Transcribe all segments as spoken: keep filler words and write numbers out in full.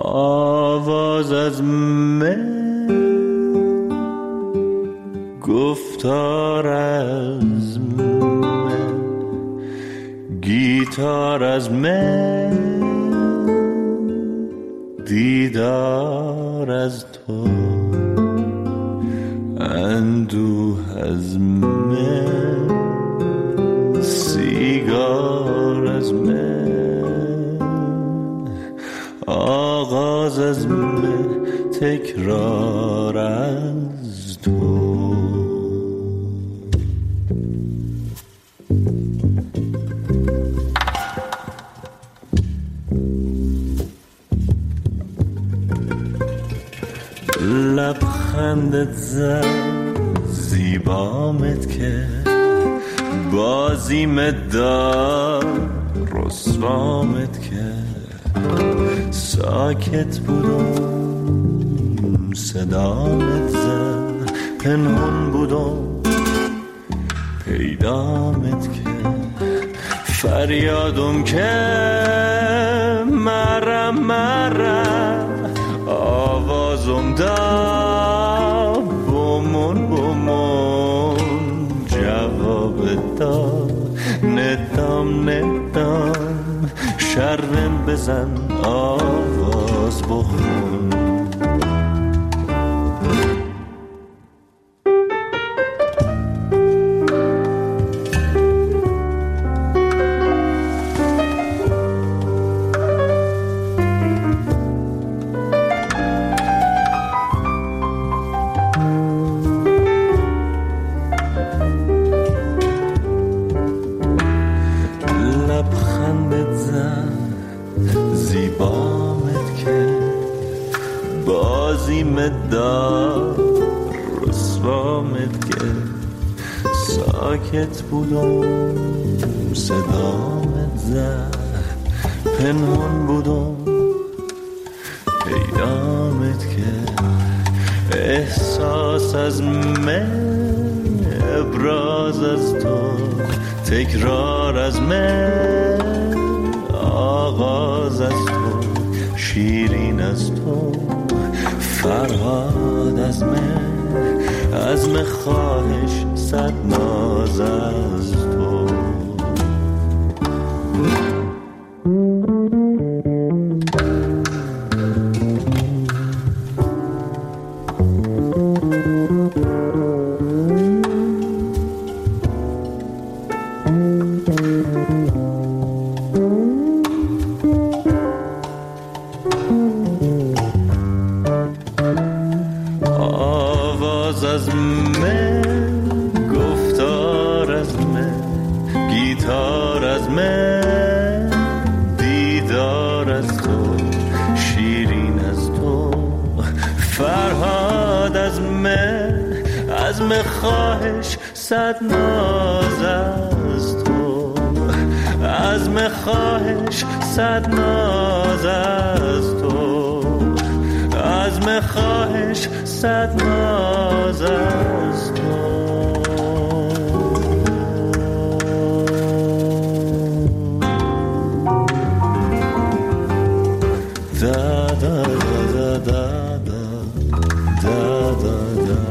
آواز از من، گفتار از من، گیتار از من، دیدار از تو، اندوه از من، سیگار از من، آغاز از من، تکرار از تو. لبخندت زد زیبامت که بازیمت داد رسوامت که ساکت بودم صدامت زد پنهون بودم پیدامت که فریادم که مرم مرم آوازم دا بومون بومون جواب دا ندام ندام شرم بزن آواز بخون. ساکت بودم صدامت زد پنهون بودم پیدامت که احساس از من ابراز از تو تکرار از من آغاز از تو شیرین از تو فرهاد از من عزم خواهش صد ناز از تو. آواز از من، گفتار از من، گیتار از من، دیدار از تو، شیرین از تو، فرهاد از من، عزم خواهش صد ناز از تو، عزم خواهش صد ناز از تو، عزم خواهش صد ناز از تو. دا دا دا دا دا دا دا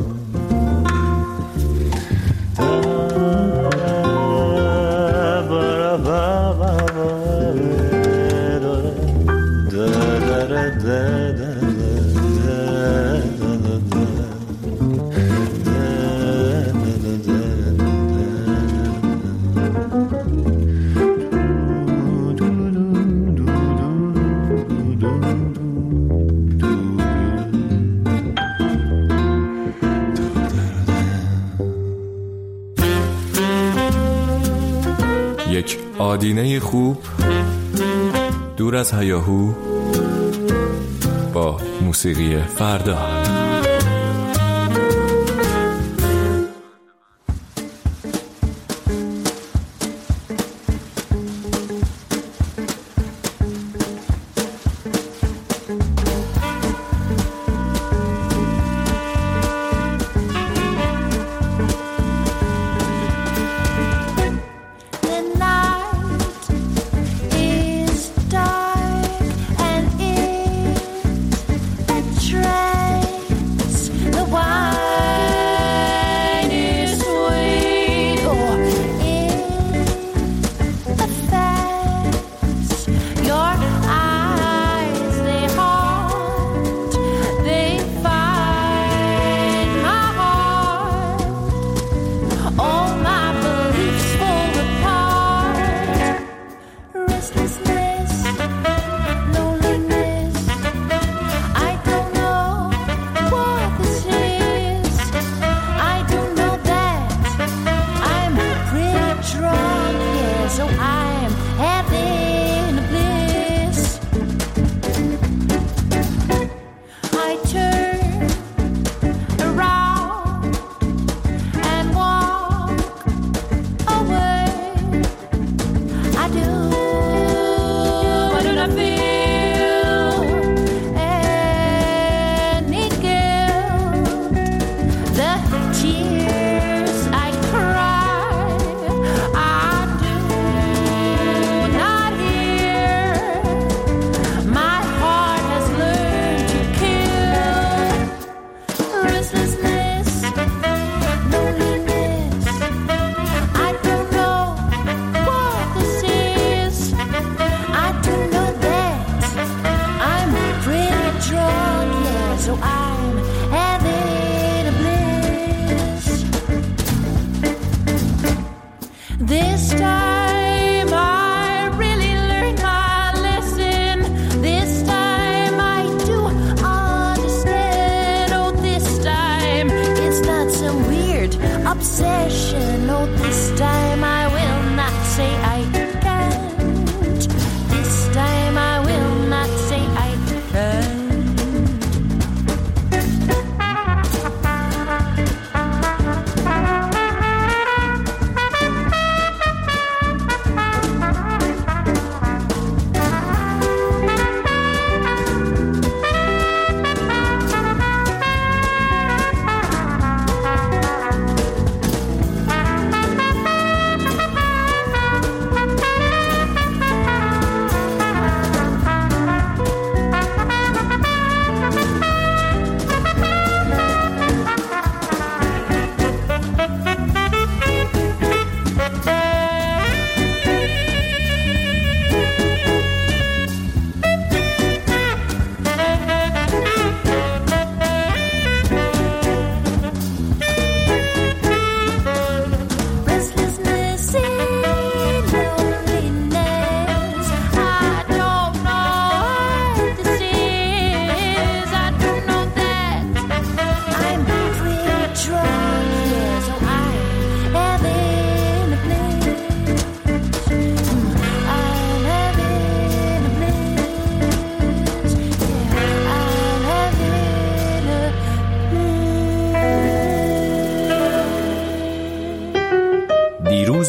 یک آدینه خوب دور از هیاهو با موسیقی فردا. The night is dark and it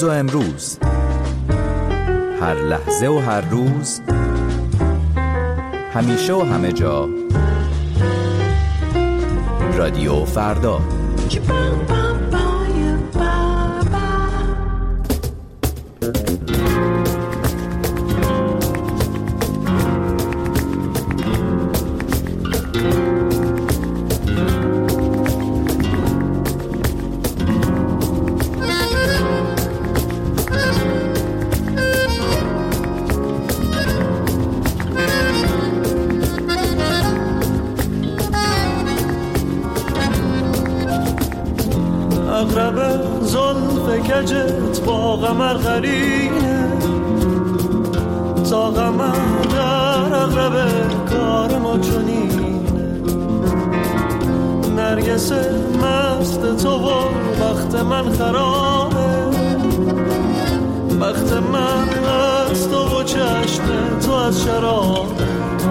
دیروز و امروز، هر لحظه و هر روز، همیشه و همه جا، رادیو فردا. اغرب زلف کجت با قمر قرینه، تا قمر در اغرب کار ما چنینه. نرگس مست تو و بخت من خرابه، بخت من از تو و چشم تو از شرابه.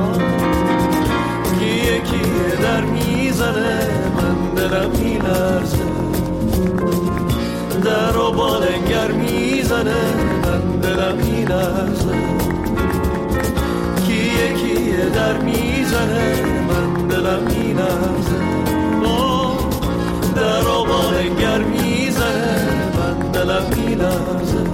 کیه کیه در میزنه من دلم میلرزه، در و بالنگر میزنه من دلم میلرزه. کیه کیه در میزنه من دلم میلرزه، در و بالنگر میزنه من دلم میلرزه.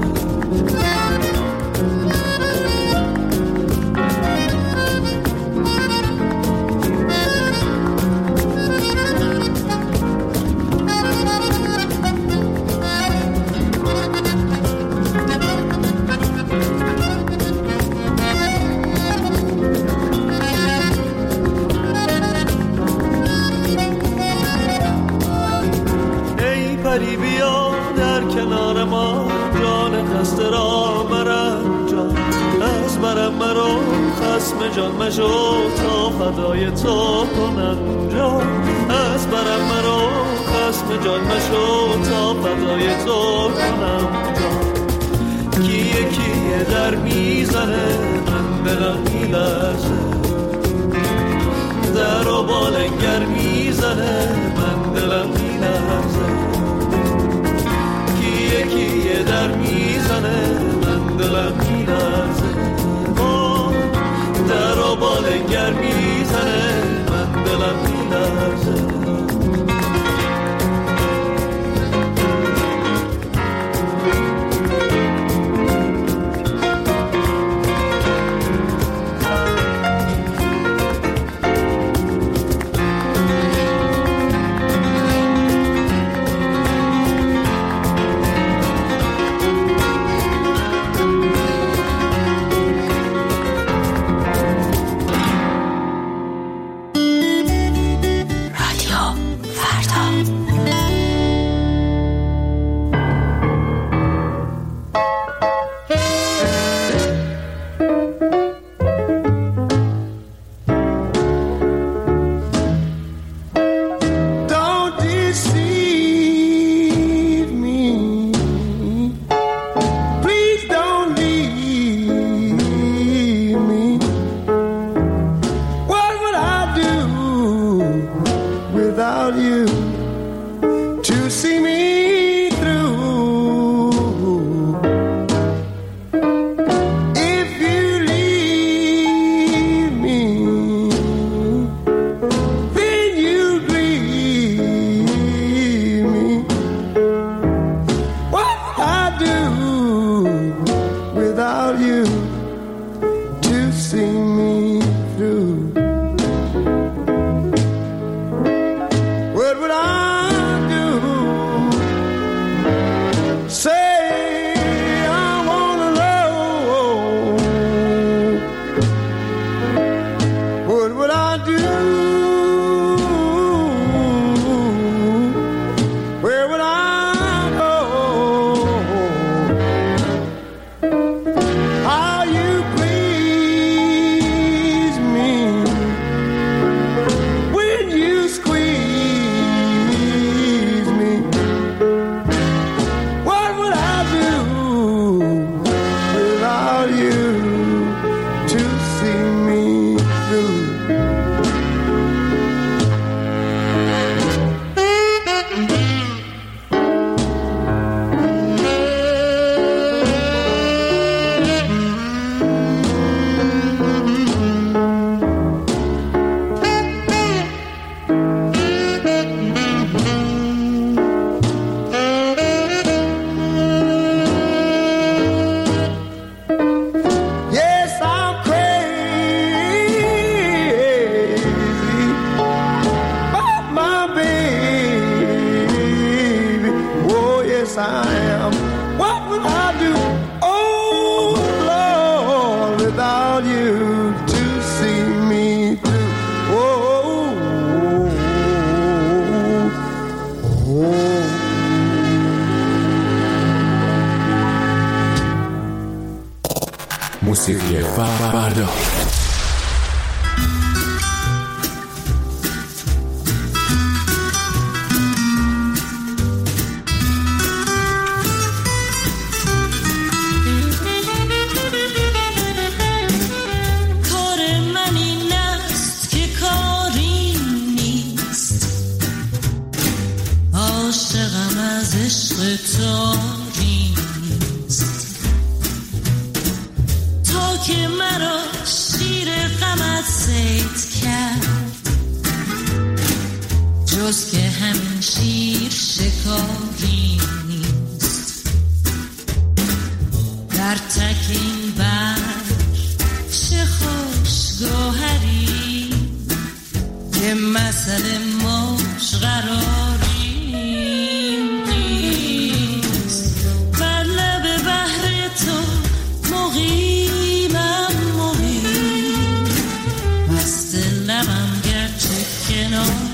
پری بیا در کنار ما، جان خسته را مرنجان. از برم مرو خسم جان مشو، تا فدای تو کنم جان. از برم مرو خسم جان مشو، تا فدای تو کنم جان. کیه کیه در میزنه من دلم میلرزه، در و بالنگر میزنه من دلم میلرزه. کیه در میزنه من دلم میلرزه، در و بالنگر میزنه من دلم میلرزه. موسیقی فردا. جز که همین شیر شکاری نیست، در تک این بر چه خوش گوهری که مسئله موج قراری نیست. بر لب بحر تو مقیمم مقیم، مست لبم گرچه کنار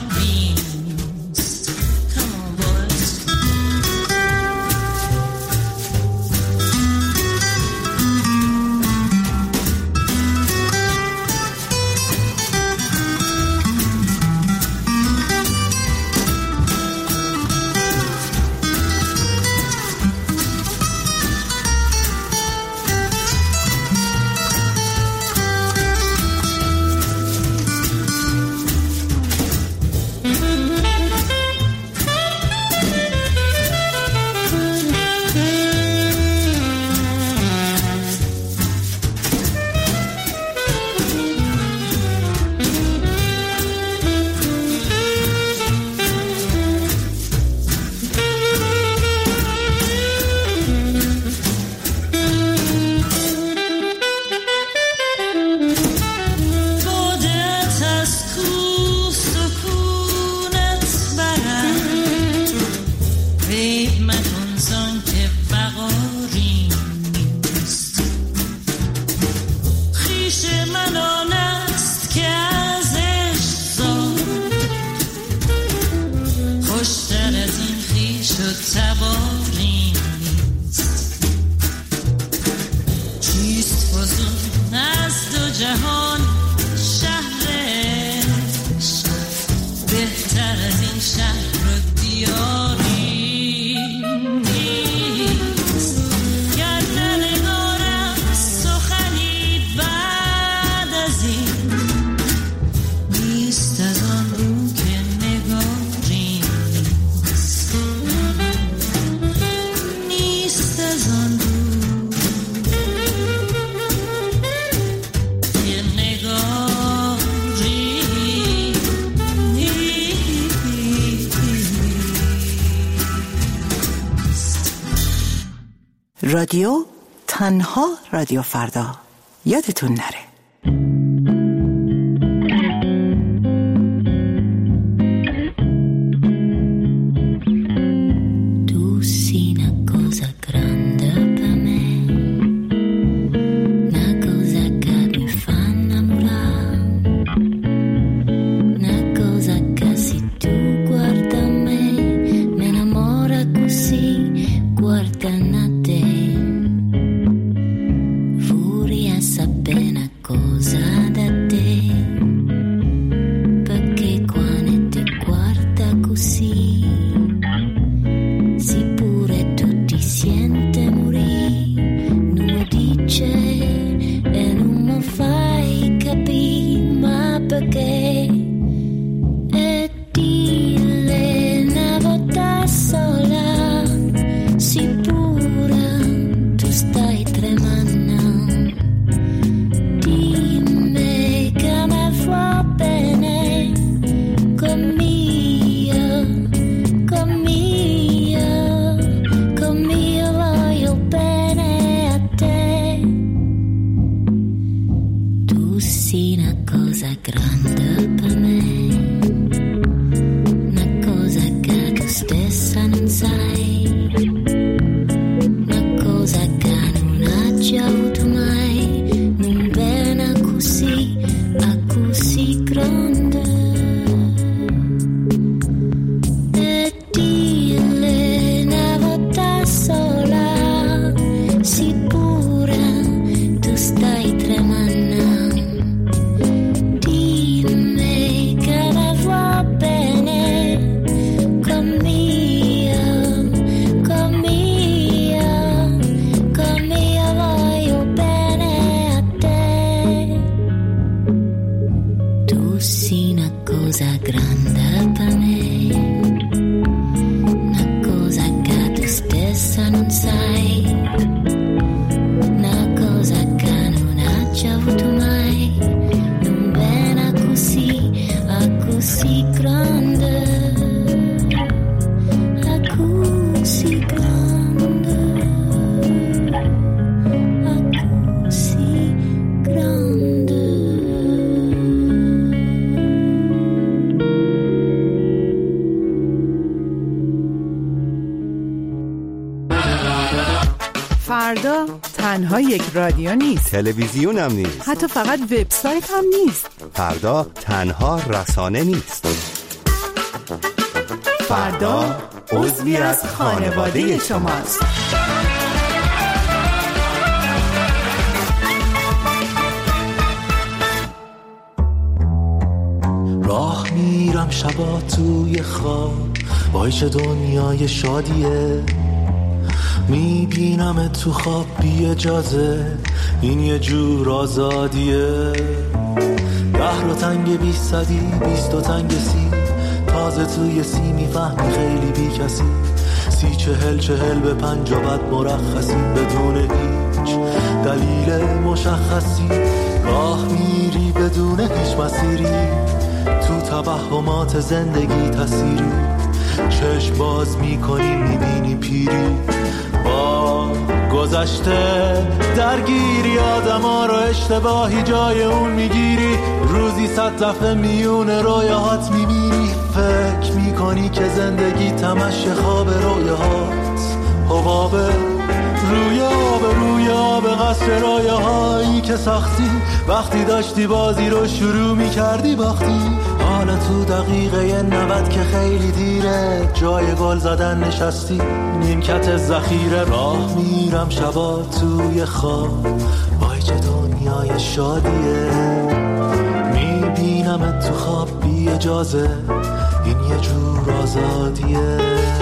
رادیو تنها رادیو فردا، یادتون نره. Sicura tu stai fossi una cosa grande per me, una cosa che tu stessa non sai, una cosa che non hai già avuto mai, non bene così, a così grande, a così grande, a così grande. فردا تنها یک رادیو نیست، تلویزیون هم نیست، حتی فقط وبسایت هم نیست. فردا تنها رسانه نیست. فردا عضوی از خانواده شماست. راه میرم شبا توی خواب، وای چه دنیای شادیه، میبینم تو خواب بی اجازه، این یه جور آزادیه. ده رو تنگ بیست صدی، بیست و تنگ سی، تازه توی سی میفهمی خیلی بی کسی، سی چهل چهل به پنج و بعد مرخصی، بدون هیچ دلیل مشخصی، راه میری بدون هیچ مسیری، تو توهمات زندگی تسیری، چشم باز میکنی میبینی پیری، با گذشته درگیری، آدم ها رو اشتباهی جای اون میگیری، روزی صد دفعه میون رویاهات میبینی، فکر میکنی که زندگی تمش خواب رویاهات، حباب روی آب روی آب قصر رویاهایی که ساختی، وقتی داشتی بازی رو شروع میکردی باختی، حالا تو دقیقه نود که خیلی دیره، جای گل زدن نشستی نیمکت ذخیره، راه میرم شبا توی خواب، وای چه دنیای شادیه، میبینم تو خواب بی اجازه، این یه جور آزادیه.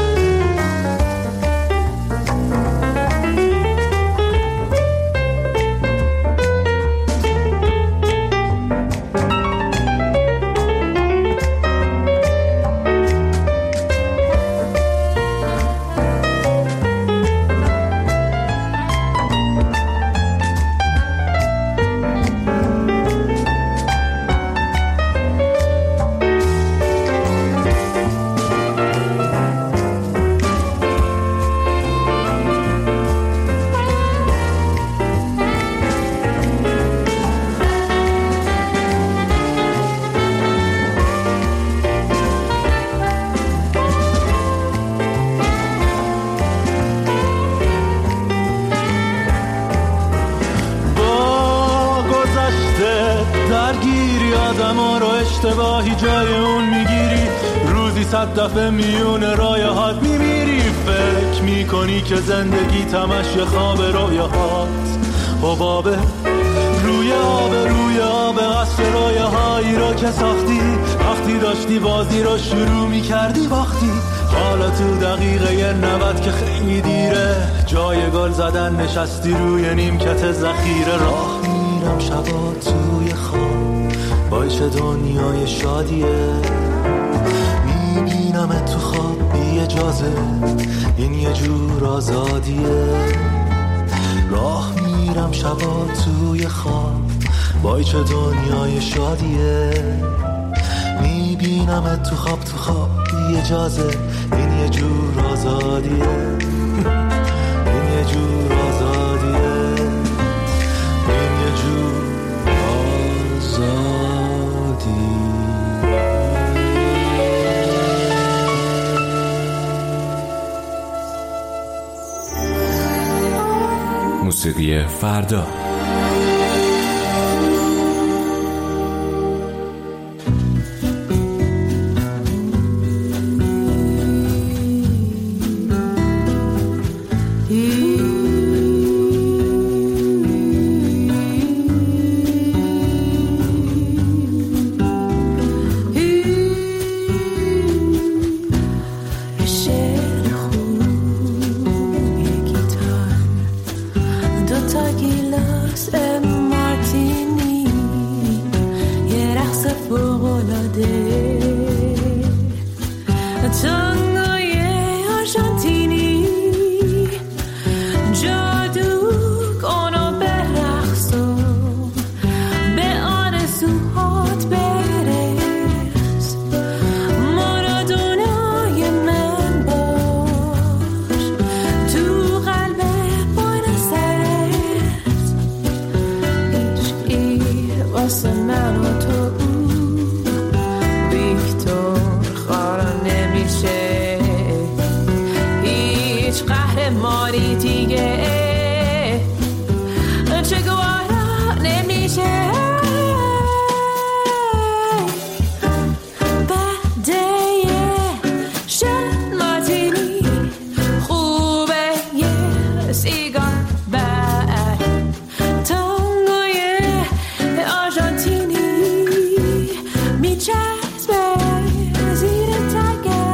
درگیری آدم ها رو اشتباهی جای اون میگیری، روزی صد دفعه میون رایهات میمیری، فکر میکنی که زندگی تمش خواب رویاهات، حباب روی آب روی آب قصر رویاهایی رو که ساختی، وقتی داشتی بازی رو شروع میکردی باختی، حالا تو دقیقه نود که خیلی دیره، جای گل زدن نشستی روی نیمکت ذخیره، راه میرم شبا توی خواب، وای چه دنیای شادیه، میبینم تو خواب بی اجازه، این یه جور آزادیه، راه میرم شبا توی خواب، وای چه دنیای شادیه، میبینم تو خواب تو خواب بی اجازه، این یه جور آزادیه، این یه جور آزادیه، این یه جور آزادی. موسیقی فردا. Gila رقص فوق‌العاده تانگوی آرژانتینی جادو کنو به رقص و به آرزوهات برس مارادونای من باش تو قلب بوئنوس آیرس عشقی واسه من و تو ویکتور خارا نمیشه هیچ قهرمانی دیگه چه گوارا نمیشه بعده شن مارتینی خوبه یه سیگار بر تانگوی آرژانتینی میچسبه زیر تگر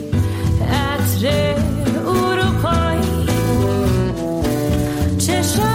چشم